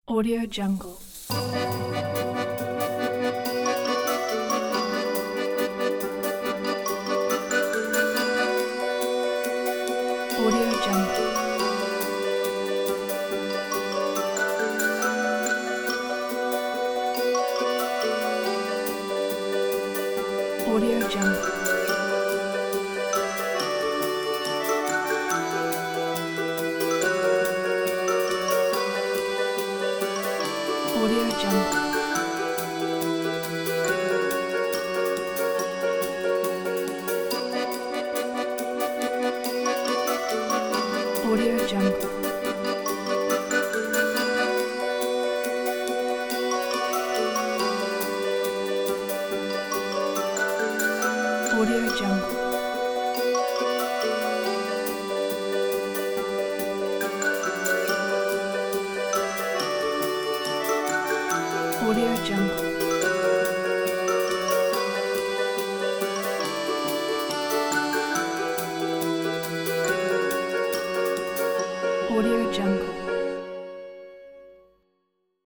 Audio Jungle. Audio Jungle. Audio Jungle. Audio Jungle. Audio Jungle. Audio Jungle. Audio Jungle. Audio Jungle.